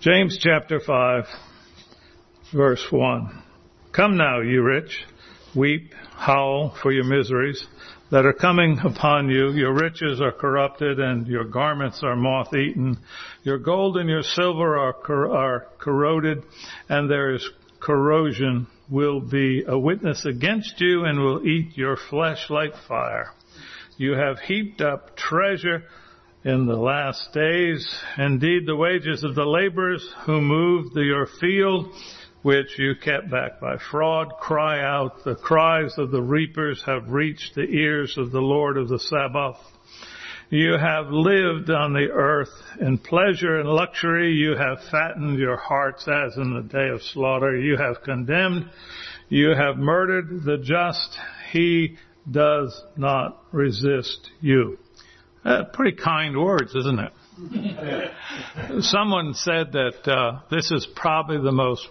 James chapter 5, verse 1. Come now, you rich, weep, howl for your miseries that are coming upon you. Your riches are corrupted and your garments are moth-eaten. Your gold and your silver are corroded, and there is corrosion will be a witness against you and will eat your flesh like fire. You have heaped up treasure in the last days. Indeed, the wages of the laborers who moved your field, which you kept back by fraud, cry out. The cries of the reapers have reached the ears of the Lord of the Sabaoth. You have lived on the earth in pleasure and luxury. You have fattened your hearts as in the day of slaughter. You have condemned. You have murdered the just. He does not resist you. Pretty kind words, isn't it? Someone said that this is probably the most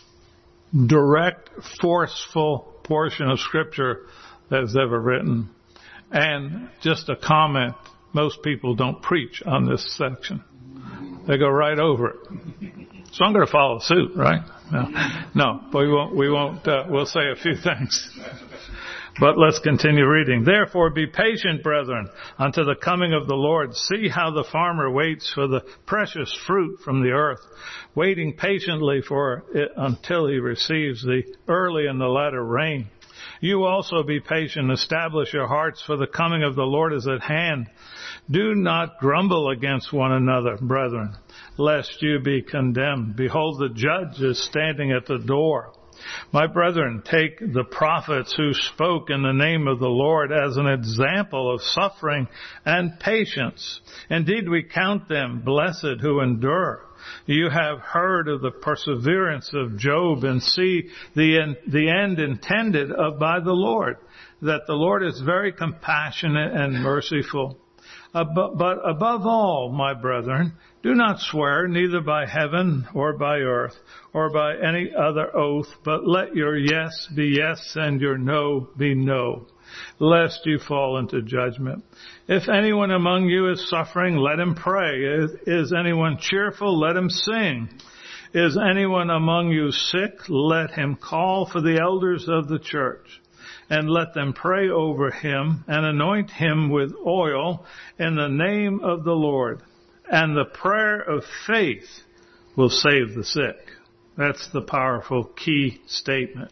direct, forceful portion of Scripture that is ever written. And just a comment, most people don't preach on this section. They go right over it. So I'm going to follow suit, right? No, we won't, we'll say a few things. But let's continue reading. Therefore be patient, brethren, unto the coming of the Lord. See how the farmer waits for the precious fruit from the earth, waiting patiently for it until he receives the early and the latter rain. You also be patient, establish your hearts, for the coming of the Lord is at hand. Do not grumble against one another, brethren, lest you be condemned. Behold, the judge is standing at the door. My brethren, take the prophets who spoke in the name of the Lord as an example of suffering and patience. Indeed, we count them blessed who endure. You have heard of the perseverance of Job and see the end intended by the Lord, that the Lord is very compassionate and merciful. But above all, my brethren, do not swear neither by heaven or by earth or by any other oath, but let your yes be yes and your no be no, lest you fall into judgment. If anyone among you is suffering, let him pray. Is anyone cheerful? Let him sing. Is anyone among you sick? Let him call for the elders of the church, and let them pray over him and anoint him with oil in the name of the Lord. And the prayer of faith will save the sick. That's the powerful key statement.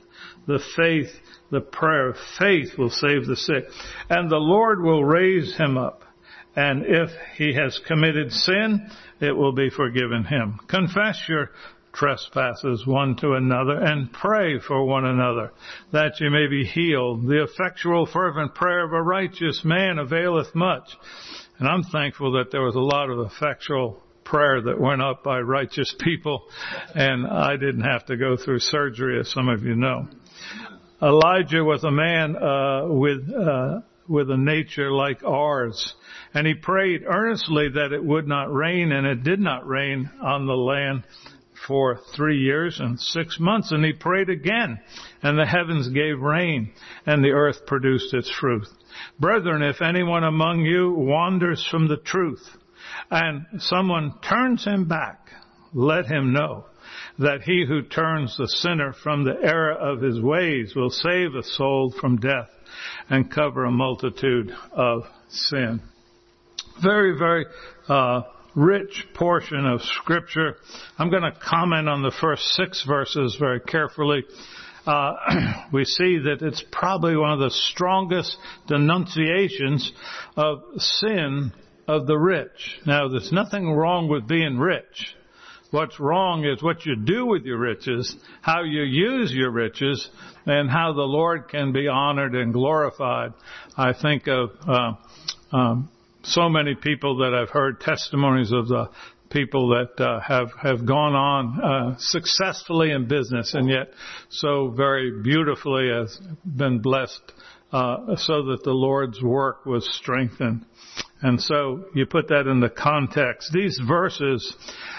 The prayer of faith will save the sick. And the Lord will raise him up. And if he has committed sin, it will be forgiven him. Confess your trespasses one to another and pray for one another that you may be healed. The effectual fervent prayer of a righteous man availeth much. And I'm thankful that there was a lot of effectual prayer that went up by righteous people, and I didn't have to go through surgery, as some of you know. Elijah was a man with a nature like ours, and he prayed earnestly that it would not rain, and it did not rain on the land for 3 years and 6 months. And he prayed again, and the heavens gave rain, and the earth produced its fruit. Brethren, if anyone among you wanders from the truth, and someone turns him back, let him know that he who turns the sinner from the error of his ways will save a soul from death and cover a multitude of sin. Very, very rich portion of Scripture. I'm going to comment on the first 6 verses very carefully. We see that it's probably one of the strongest denunciations of sin of the rich. Now, there's nothing wrong with being rich. What's wrong is what you do with your riches, how you use your riches, and how the Lord can be honored and glorified. I think of so many people that I've heard testimonies of the people that have gone on successfully in business and yet so very beautifully has been blessed so that the Lord's work was strengthened. And so you put that in the context. These verses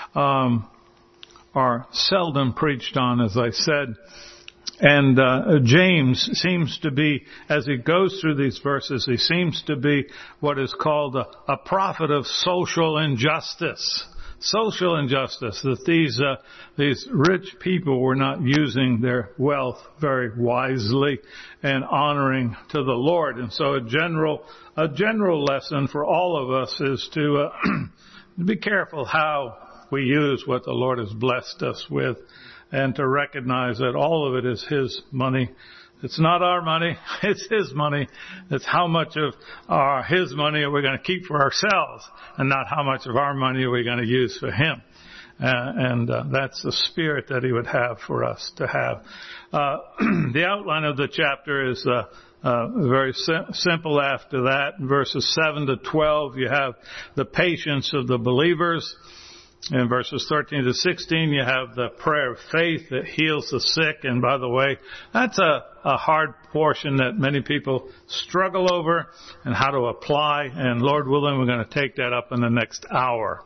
are seldom preached on, as I said. And James seems to be, as he goes through these verses, he seems to be what is called a prophet of social injustice. social injustice, that these rich people were not using their wealth very wisely and honoring to the Lord. And so a general lesson for all of us is to be careful how we use what the Lord has blessed us with, and to recognize that all of it is His money. It's not our money, it's His money. It's how much of His money are we going to keep for ourselves, and not how much of our money are we going to use for Him. And that's the spirit that He would have for us to have. The outline of the chapter is very simple after that. In verses 7 to 12, you have the patience of the believers. In verses 13 to 16, you have the prayer of faith that heals the sick. And by the way, that's a hard portion that many people struggle over and how to apply. And Lord willing, we're going to take that up in the next hour.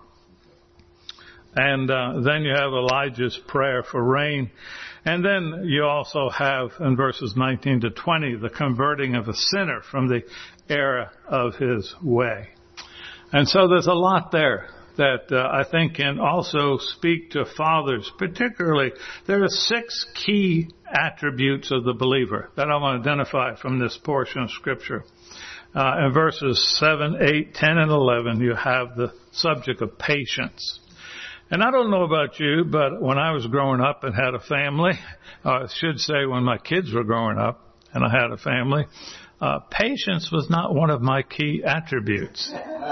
And then you have Elijah's prayer for rain. And then you also have, in verses 19 to 20, the converting of a sinner from the error of his way. And so there's a lot there that I think can also speak to fathers. Particularly, there are 6 key attributes of the believer that I want to identify from this portion of Scripture. In verses 7, 8, 10, and 11, you have the subject of patience. And I don't know about you, but when I was growing up and had a family, I should say when my kids were growing up and I had a family, patience was not one of my key attributes.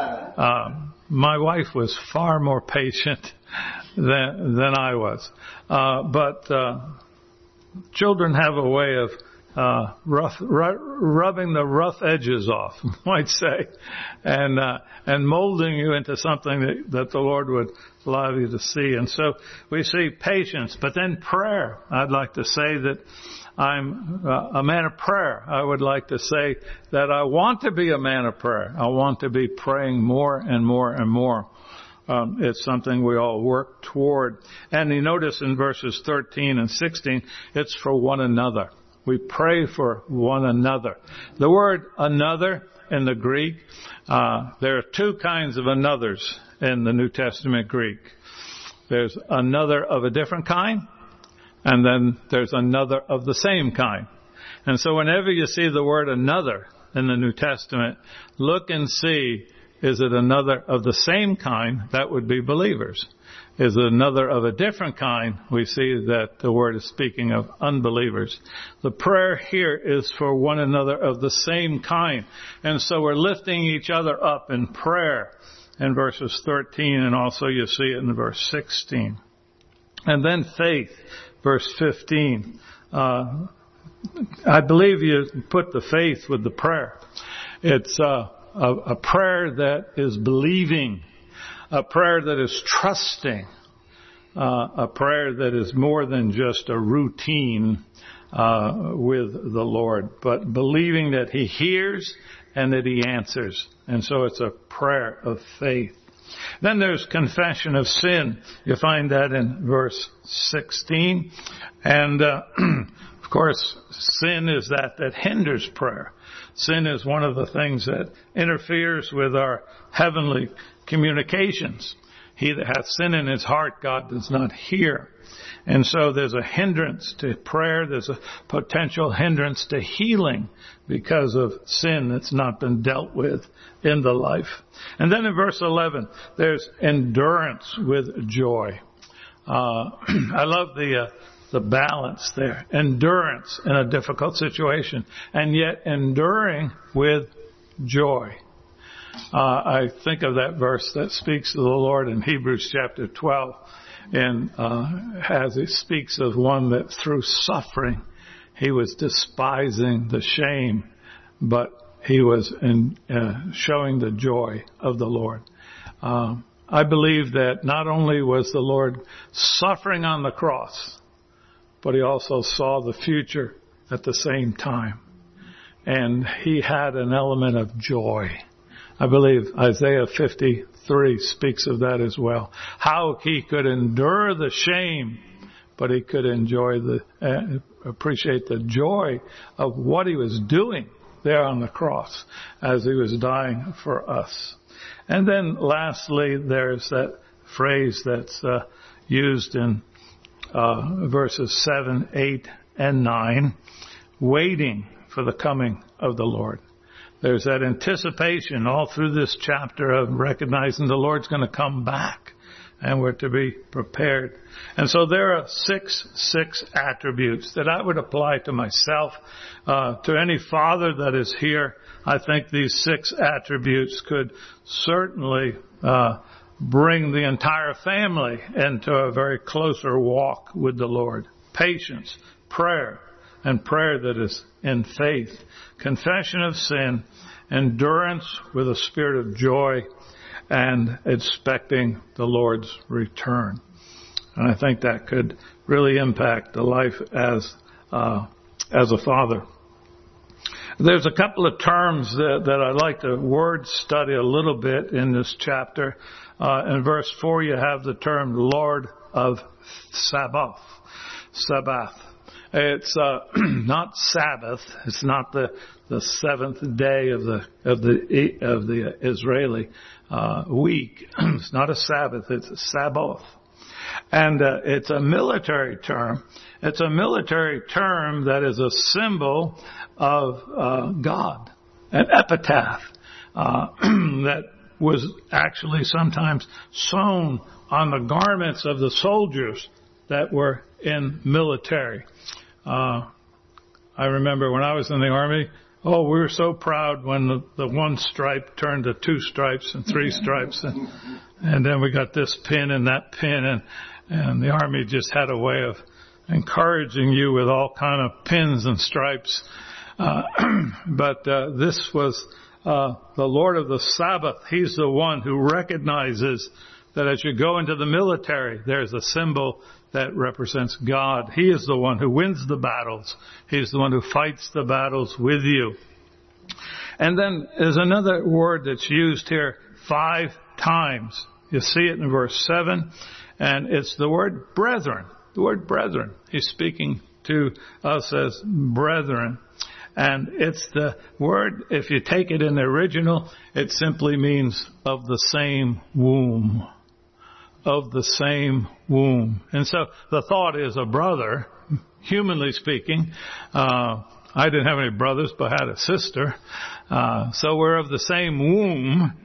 My wife was far more patient than I was. But children have a way of rubbing the rough edges off, might say, and molding you into something that the Lord would allow you to see. And so we see patience, but then prayer. I'd like to say that I'm a man of prayer. I would like to say that I want to be a man of prayer. I want to be praying more and more and more. It's something we all work toward. And you notice in verses 13 and 16, it's for one another. We pray for one another. The word another in the Greek, there are 2 kinds of anothers in the New Testament Greek. There's another of a different kind, and then there's another of the same kind. And so whenever you see the word another in the New Testament, look and see, is it another of the same kind? That would be believers. Is it another of a different kind? We see that the word is speaking of unbelievers. The prayer here is for one another of the same kind. And so we're lifting each other up in prayer in verses 13, and also you see it in verse 16. And then faith, verse 15. I believe you put the faith with the prayer. It's a prayer that is believing, a prayer that is trusting, a prayer that is more than just a routine with the Lord, but believing that He hears and that He answers. And so it's a prayer of faith. Then there's confession of sin. You find that in verse 16. And of course, sin is that hinders prayer. Sin is one of the things that interferes with our heavenly communications. He that hath sin in his heart, God does not hear. And so there's a hindrance to prayer. There's a potential hindrance to healing because of sin that's not been dealt with in the life. And then in verse 11, there's endurance with joy. I love the balance there. Endurance in a difficult situation, and yet enduring with joy. I think of that verse that speaks of the Lord in Hebrews chapter 12, and as it speaks of one that through suffering he was despising the shame, but he was showing the joy of the Lord. I believe that not only was the Lord suffering on the cross, but He also saw the future at the same time. And He had an element of joy. I believe Isaiah 53 speaks of that as well. How He could endure the shame, but He could appreciate the joy of what He was doing there on the cross as He was dying for us. And then lastly, there's phrase that's used in verses 7, 8, and 9, waiting for the coming of the Lord. There's that anticipation all through this chapter of recognizing the Lord's going to come back, and we're to be prepared. And so there are six attributes that I would apply to myself, to any father that is here. I think these 6 attributes could certainly bring the entire family into a very closer walk with the Lord. Patience, prayer, and prayer that is in faith, confession of sin, endurance with a spirit of joy, and expecting the Lord's return. And I think that could really impact the life as a father. There's a couple of terms that I'd like to word study a little bit in this chapter. In verse 4, you have the term Lord of Sabbath. It's not Sabbath. It's not the seventh day of the Israeli week. It's not a Sabbath. It's a Sabbath. And it's a military term. It's a military term that is a symbol of God, an epitaph that was actually sometimes sewn on the garments of the soldiers that were in military. I remember when I was in the Army, we were so proud when the one stripe turned to 2 stripes and 3 stripes, and then we got this pin and that pin, and the Army just had a way of encouraging you with all kind of pins and stripes. But this was the Lord of the Sabbath. He's the one who recognizes that as you go into the military, there's a symbol that represents God. He is the one who wins the battles. He's the one who fights the battles with you. And then there's another word that's used here 5 times. You see it in verse 7, and it's the word brethren. The word brethren. He's speaking to us as brethren. And it's the word, if you take it in the original, it simply means of the same womb. Of the same womb. And so the thought is a brother, humanly speaking. I didn't have any brothers, but I had a sister. So we're of the same womb.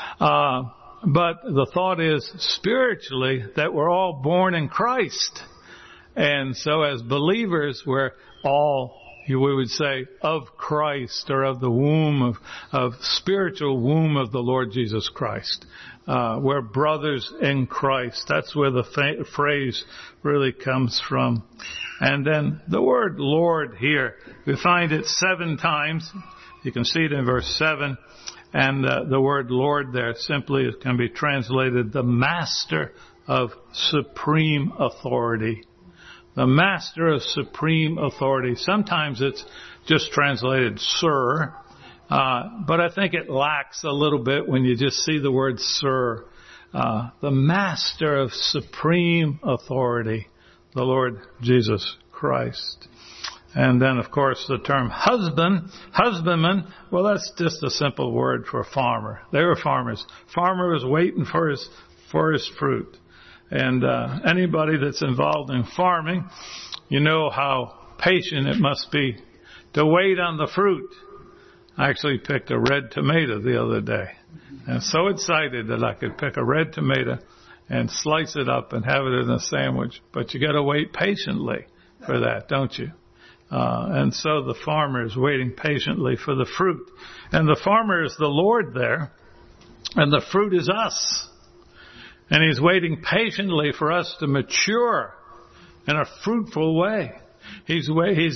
But the thought is spiritually that we're all born in Christ. And so as believers, we're all, we would say, of Christ, or of the womb of spiritual womb of the Lord Jesus Christ. We're brothers in Christ. That's where the phrase really comes from. And then the word Lord here, we find it 7 times. You can see it in verse 7. And the word Lord there simply can be translated the master of supreme authority. The master of supreme authority. Sometimes it's just translated sir, but I think it lacks a little bit when you just see the word sir. The master of supreme authority, the Lord Jesus Christ. And then, of course, the term husbandman, well, that's just a simple word for farmer. They were farmers. Farmer was waiting for his fruit. And anybody that's involved in farming, you know how patient it must be to wait on the fruit. I actually picked a red tomato the other day. And so excited that I could pick a red tomato and slice it up and have it in a sandwich. But you got to wait patiently for that, don't you? And so the farmer is waiting patiently for the fruit. And the farmer is the Lord there, and the fruit is us. And He's waiting patiently for us to mature in a fruitful way. He's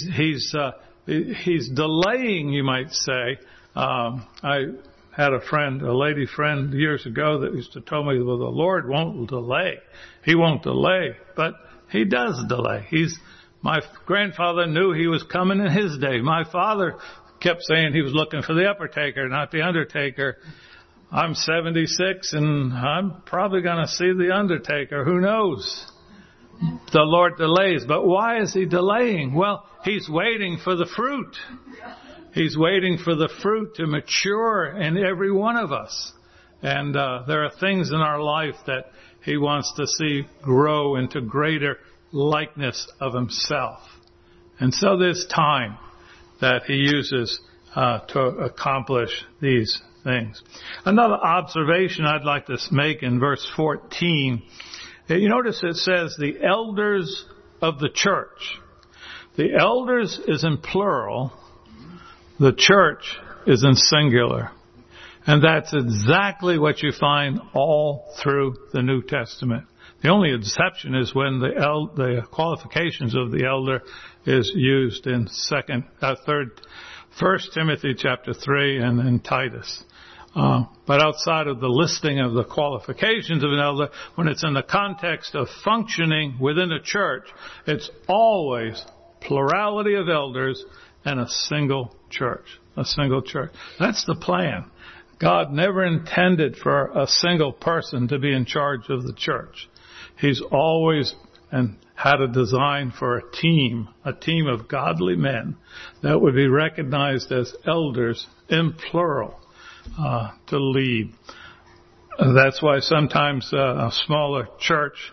delaying, you might say. I had a lady friend years ago that used to tell me, well, the Lord won't delay. He won't delay, but He does delay. My grandfather knew He was coming in his day. My father kept saying he was looking for the uppertaker, not the undertaker. I'm 76 and I'm probably going to see the undertaker. Who knows? The Lord delays. But why is He delaying? Well, He's waiting for the fruit. He's waiting for the fruit to mature in every one of us. And there are things in our life that he wants to see grow into greater likeness of himself. And so there's time that he uses to accomplish these things. Another observation I'd like to make in verse 14, you notice it says the elders of the church. The elders is in plural. The church is in singular. And that's exactly what you find all through the New Testament. The only exception is when the qualifications of the elder is used in 1 Timothy chapter 3 and in Titus. But outside of the listing of the qualifications of an elder, when it's in the context of functioning within a church, it's always plurality of elders and a single church. A single church. That's the plan. God never intended for a single person to be in charge of the church. He's always had a design for a team of godly men that would be recognized as elders in plural to lead. That's why sometimes a smaller church,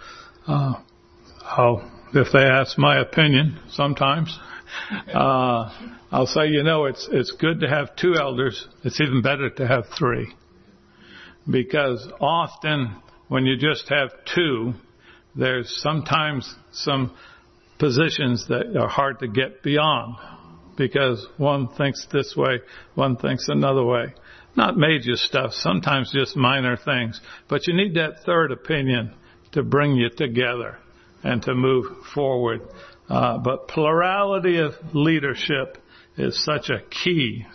if they ask my opinion, sometimes I'll say, it's good to have 2 elders. It's even better to have 3. Because often when you just have 2, there's sometimes some positions that are hard to get beyond. Because one thinks this way, one thinks another way. Not major stuff, sometimes just minor things. But you need that third opinion to bring you together and to move forward. But plurality of leadership is such a key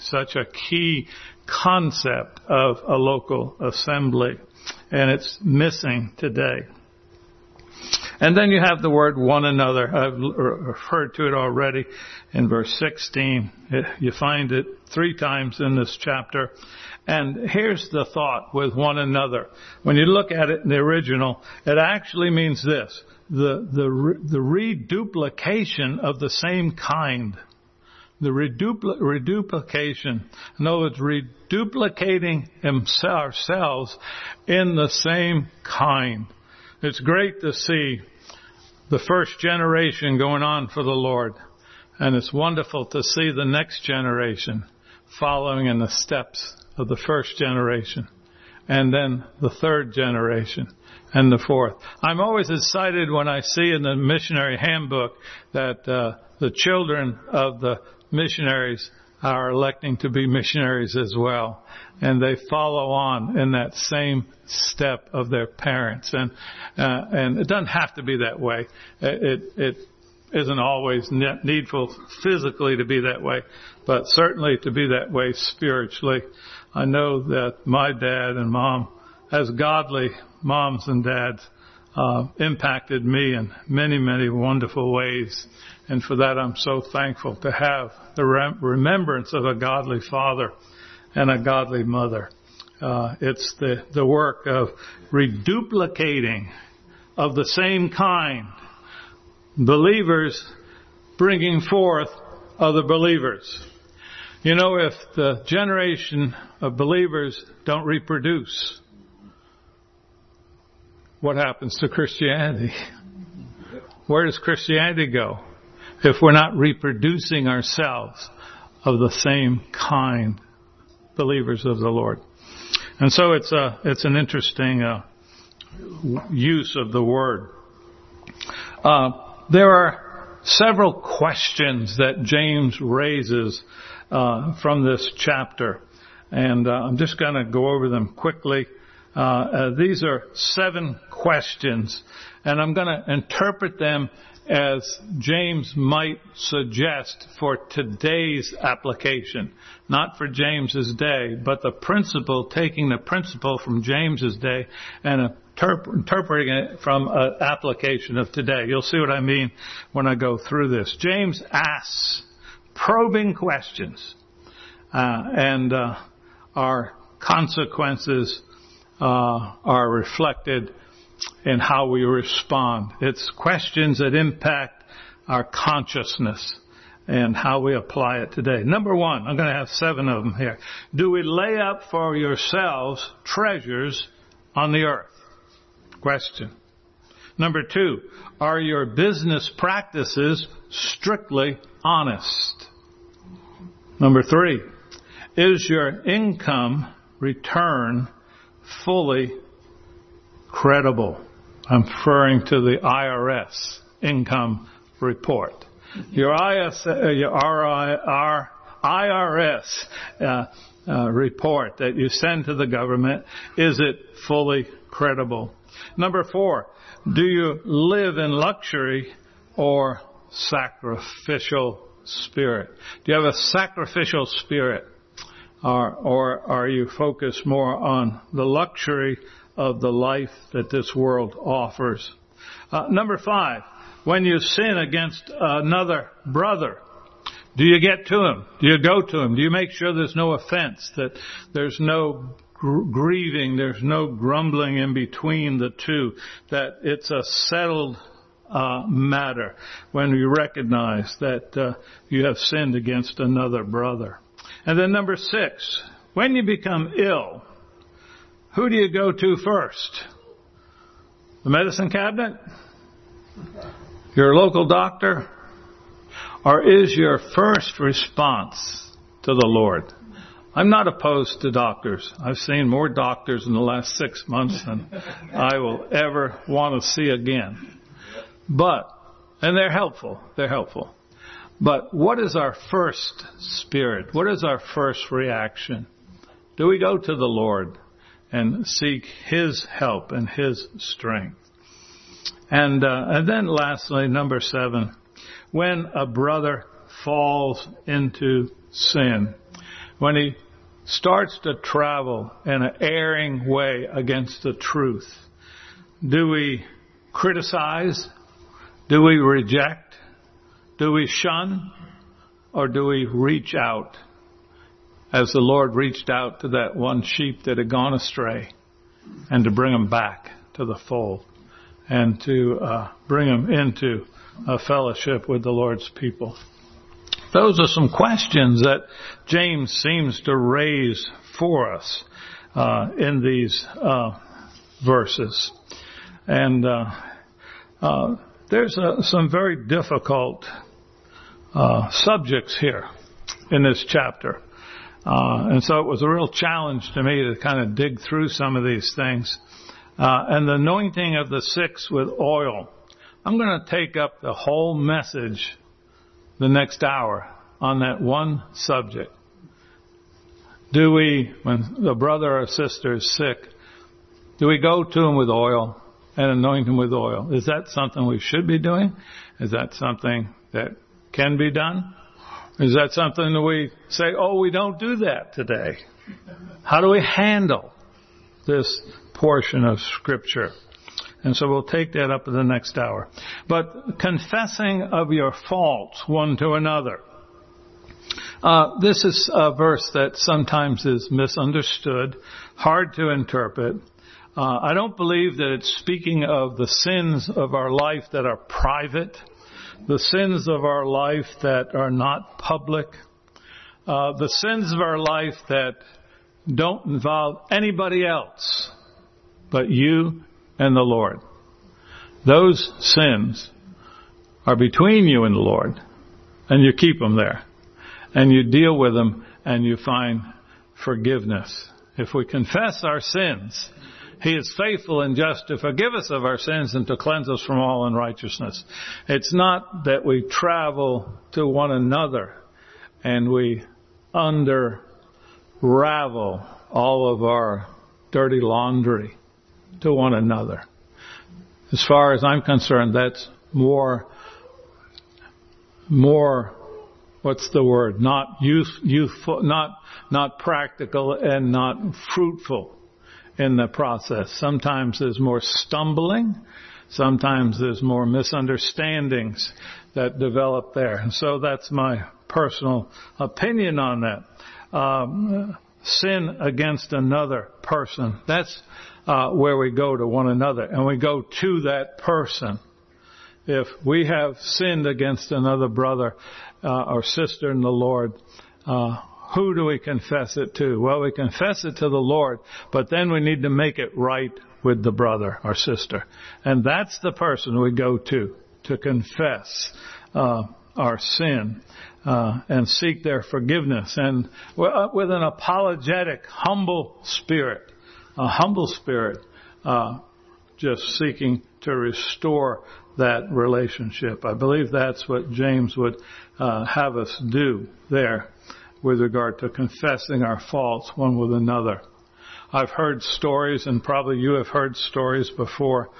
concept of a local assembly. And it's missing today. And then you have the word one another. I've referred to it already in verse 16. You find it 3 times in this chapter. And here's the thought with one another. When you look at it in the original, it actually means this. The reduplication of the same kind. The reduplication. In other words, reduplicating ourselves in the same kind. It's great to see the first generation going on for the Lord. And it's wonderful to see the next generation following in the steps of the first generation. And then the third generation. And the fourth. I'm always excited when I see in the missionary handbook that the children of the missionaries are electing to be missionaries as well. And they follow on in that same step of their parents. And it doesn't have to be that way. It isn't always needful physically to be that way, but certainly to be that way spiritually. I know that my dad and mom, as godly moms and dads, impacted me in many, many wonderful ways. And for that, I'm so thankful to have the remembrance of a godly father and a godly mother. It's the work of reduplicating of the same kind. Believers bringing forth other believers. If the generation of believers don't reproduce, what happens to Christianity? Where does Christianity go if we're not reproducing ourselves of the same kind, believers of the Lord? And so it's an interesting use of the word. There are several questions that James raises from this chapter, and I'm just going to go over them quickly. These are 7 questions, and I'm going to interpret them as James might suggest for today's application. Not for James's day, but taking the principle from James's day and interpreting it from an application of today. You'll see what I mean when I go through this. James asks probing questions, and our consequences are reflected in how we respond. It's questions that impact our consciousness and how we apply it today. Number 1, I'm going to have 7 of them here. Do we lay up for yourselves treasures on the earth? Question. Number 2, are your business practices strictly honest? Number 3, is your income return fully credible? I'm referring to the IRS income report. Your IRS report that you send to the government, is it fully credible? Number 4, do you live in luxury or sacrificial spirit? Do you have a sacrificial spirit? Or are you focused more on the luxury of the life that this world offers? Number 5, when you sin against another brother, do you get to him? Do you go to him? Do you make sure there's no offense, that there's no grieving, there's no grumbling in between the two, that it's a settled matter when you recognize that you have sinned against another brother? And then number 6, when you become ill, who do you go to first? The medicine cabinet? Your local doctor? Or is your first response to the Lord? I'm not opposed to doctors. I've seen more doctors in the last 6 months than I will ever want to see again. And they're helpful. But what is our first spirit? What is our first reaction? Do we go to the Lord and seek His help and His strength? And then lastly, number 7, when a brother falls into sin, when he starts to travel in an erring way against the truth, do we criticize? Do we reject? Do we shun? Or do we reach out as the Lord reached out to that one sheep that had gone astray, and to bring him back to the fold and to bring him into a fellowship with the Lord's people? Those are some questions that James seems to raise for us in these verses. And there's some very difficult subjects here in this chapter. And so it was a real challenge to me to kind of dig through some of these things. And the anointing of the 6 with oil. I'm going to take up the whole message the next hour on that one subject. Do we, when a brother or sister is sick, do we go to him with oil and anoint him with oil? Is that something we should be doing? Is that something that can be done? Is that something that we say, we don't do that today? How do we handle this portion of Scripture? And so we'll take that up in the next hour. But confessing of your faults one to another. This is a verse that sometimes is misunderstood, hard to interpret. I don't believe that it's speaking of the sins of our life that are private, the sins of our life that are not public, the sins of our life that don't involve anybody else but you and the Lord. Those sins are between you and the Lord, and you keep them there, and you deal with them, and you find forgiveness. If we confess our sins, He is faithful and just to forgive us of our sins and to cleanse us from all unrighteousness. It's not that we travel to one another and we unravel all of our dirty laundry to one another. As far as I'm concerned, that's more, what's the word? Not youthful, not practical, and not fruitful in the process. Sometimes there's more stumbling. Sometimes there's more misunderstandings that develop there. And so that's my personal opinion on that. Sin against another person. That's where we go to one another, and we go to that person. If we have sinned against another brother or sister in the Lord, who do we confess it to? Well, we confess it to the Lord, but then we need to make it right with the brother or sister. And that's the person we go to confess our sin and seek their forgiveness. And with an apologetic, humble spirit, just seeking to restore that relationship. I believe that's what James would have us do there with regard to confessing our faults one with another. I've heard stories, and probably you have heard stories before,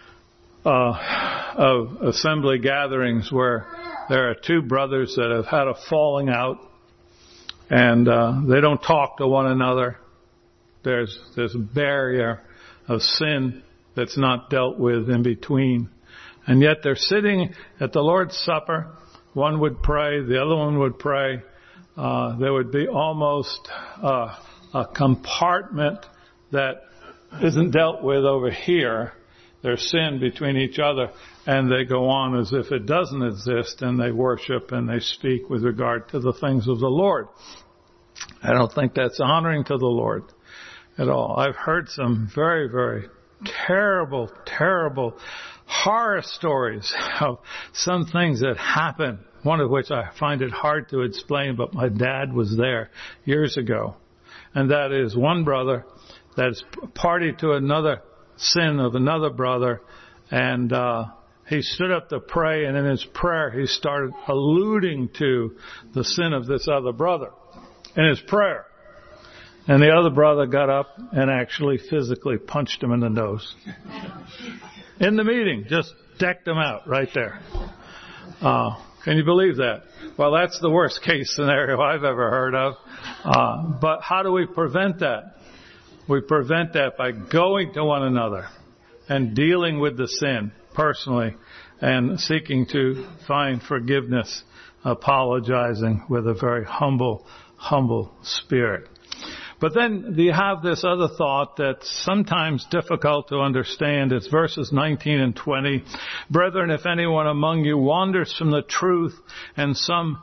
of assembly gatherings where there are two brothers that have had a falling out, and they don't talk to one another. There's a barrier of sin that's not dealt with in between. And yet they're sitting at the Lord's Supper. One would pray, the other one would pray. There would be almost a compartment that isn't dealt with over here. There's sin between each other, and they go on as if it doesn't exist, and they worship and they speak with regard to the things of the Lord. I don't think that's honoring to the Lord at all. I've heard some very, very terrible horror stories of some things that happen, one of which I find it hard to explain, but my dad was there years ago. And that is one brother that's party to another sin of another brother, and he stood up to pray, and in his prayer he started alluding to the sin of this other brother in his prayer. And the other brother got up and actually physically punched him in the nose. In the meeting, just decked him out right there. Can you believe that? Well, that's the worst case scenario I've ever heard of. But how do we prevent that? We prevent that by going to one another and dealing with the sin personally and seeking to find forgiveness, apologizing with a very humble spirit. But then you have this other thought that's sometimes difficult to understand. It's verses 19 and 20. Brethren, if anyone among you wanders from the truth and one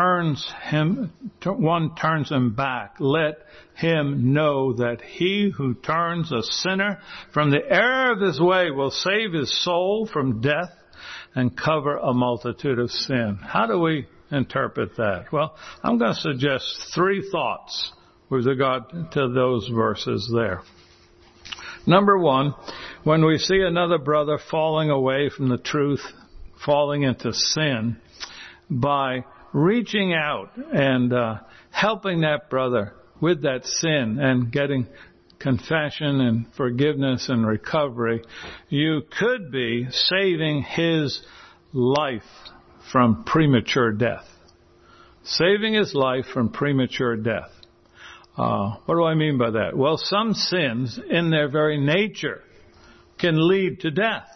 turns him back, let him know that he who turns a sinner from the error of his way will save his soul from death and cover a multitude of sin. How do we interpret that? Well, I'm going to suggest three thoughts with regard to those verses there. Number one, when we see another brother falling away from the truth, falling into sin, by reaching out and helping that brother with that sin and getting confession and forgiveness and recovery, you could be saving his life from premature death. Saving his life from premature death. What do I mean by that? Well, some sins in their very nature can lead to death.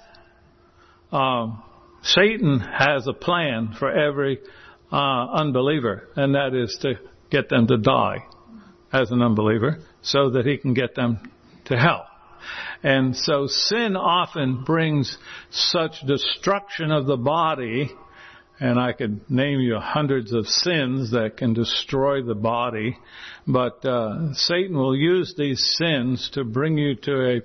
Satan has a plan for every unbeliever, and that is to get them to die as an unbeliever so that he can get them to hell. And so sin often brings such destruction of the body, and I could name you hundreds of sins that can destroy the body, but Satan will use these sins to bring you to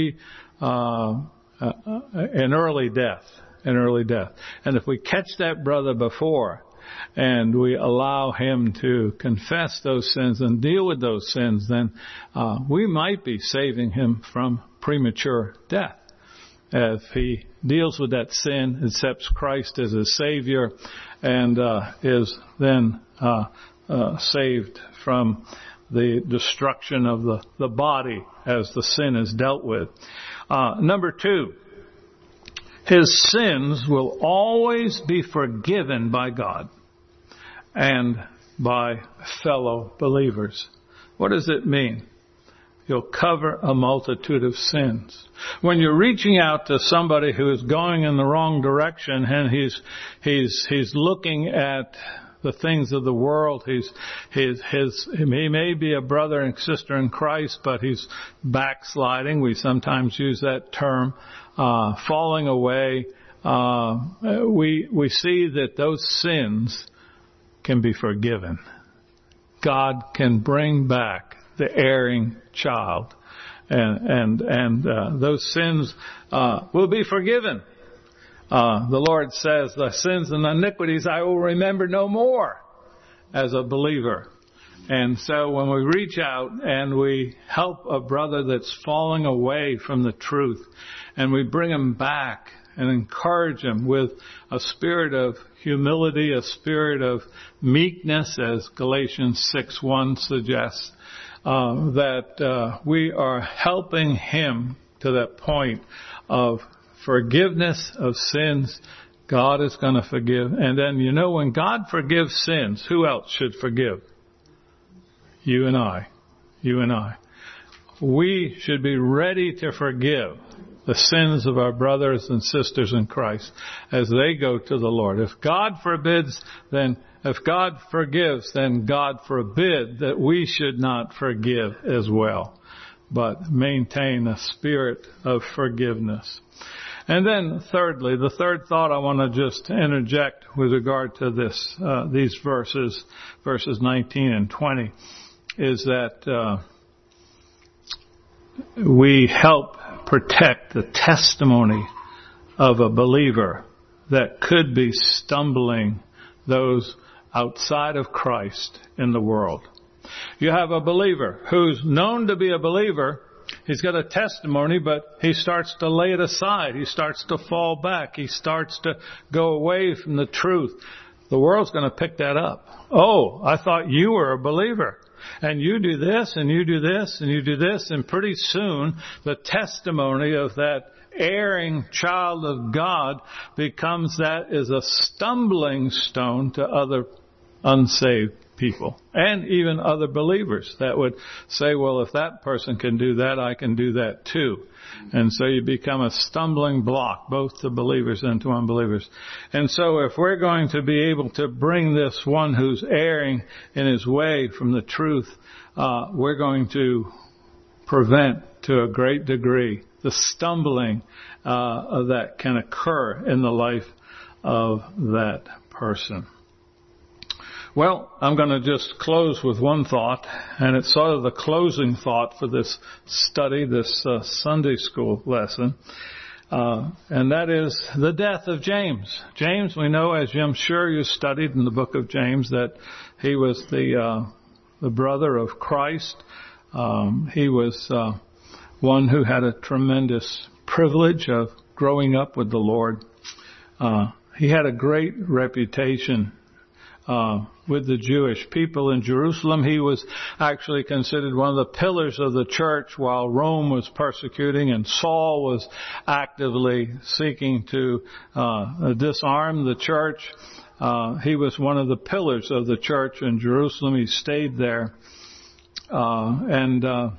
an early death. And if we catch that brother before, and we allow him to confess those sins and deal with those sins, then we might be saving him from premature death. If he deals with that sin, accepts Christ as his Savior, and is then saved from the destruction of the body as the sin is dealt with. Number two, his sins will always be forgiven by God and by fellow believers. What does it mean? He'll cover a multitude of sins. When you're reaching out to somebody who is going in the wrong direction and he's looking at the things of the world, he may be a brother and sister in Christ, but he's backsliding. We sometimes use that term, falling away. We see that those sins can be forgiven. God can bring back the erring child. And those sins will be forgiven. The Lord says, the sins and iniquities I will remember no more as a believer. And so when we reach out and we help a brother that's falling away from the truth, and we bring him back and encourage him with a spirit of humility, a spirit of meekness, as Galatians 6:1 suggests, that we are helping him to that point of forgiveness of sins. God is going to forgive. And then, when God forgives sins, who else should forgive? You and I. You and I. We should be ready to forgive the sins of our brothers and sisters in Christ as they go to the Lord. If God forgives, then God forbid that we should not forgive as well, but maintain a spirit of forgiveness. And then thirdly, the third thought I want to just interject with regard to these verses 19 and 20, is that we help protect the testimony of a believer that could be stumbling those outside of Christ in the world. You have a believer who's known to be a believer. He's got a testimony, but he starts to lay it aside. He starts to fall back. He starts to go away from the truth. The world's going to pick that up. Oh, I thought you were a believer. And you do this, and you do this, and you do this, and pretty soon the testimony of that erring child of God becomes that is a stumbling stone to other unsaved people, and even other believers that would say, well, if that person can do that, I can do that too. And so you become a stumbling block, both to believers and to unbelievers. And so if we're going to be able to bring this one who's erring in his way from the truth, we're going to prevent to a great degree the stumbling that can occur in the life of that person. Well, I'm going to just close with one thought, and it's sort of the closing thought for this study, this Sunday school lesson, and that is the death of James. James, we know, as I'm sure you studied in the book of James, that he was the brother of Christ. He was one who had a tremendous privilege of growing up with the Lord. He had a great reputation with the Jewish people in Jerusalem. He was actually considered one of the pillars of the church while Rome was persecuting and Saul was actively seeking to disarm the church. He was one of the pillars of the church in Jerusalem. He stayed there. But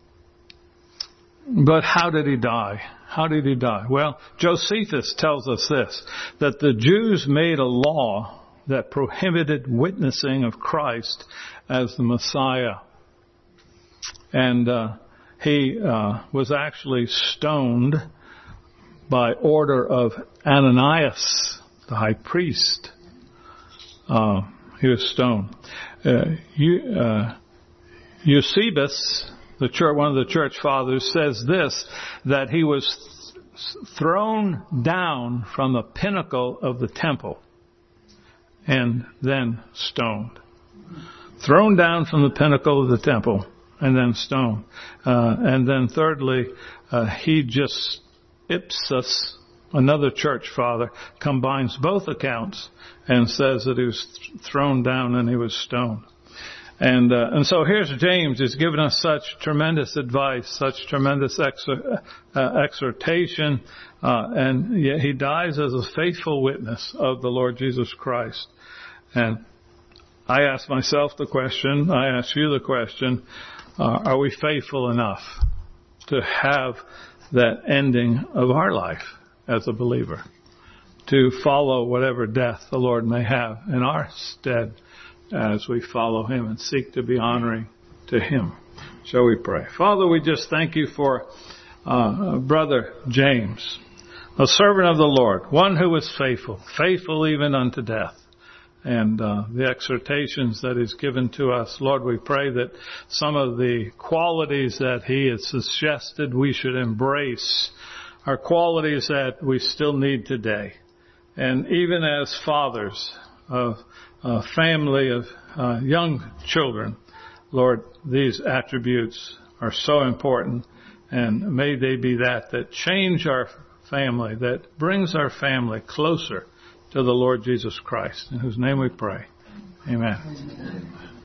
how did he die? How did he die? Well, Josephus tells us this, that the Jews made a law that prohibited witnessing of Christ as the Messiah. And he was actually stoned by order of Ananias, the high priest. He was stoned. Eusebius, one of the church fathers, says this, that he was thrown down from the pinnacle of the temple and then stoned. Thrown down from the pinnacle of the temple and then stoned. And then thirdly, Ipsus, another church father, combines both accounts and says that he was thrown down and he was stoned. And so here's James. He's given us such tremendous advice, such tremendous exhortation, and yet he dies as a faithful witness of the Lord Jesus Christ. And I ask myself the question, I ask you the question, are we faithful enough to have that ending of our life as a believer, to follow whatever death the Lord may have in our stead as we follow Him and seek to be honoring to Him? Shall we pray? Father, we just thank you for Brother James, a servant of the Lord, one who was faithful even unto death. and the exhortations that He's given to us. Lord, we pray that some of the qualities that He has suggested we should embrace are qualities that we still need today. And even as fathers of a family of young children, Lord, these attributes are so important, and may they be that change our family, that brings our family closer to the Lord Jesus Christ, in whose name we pray. Amen.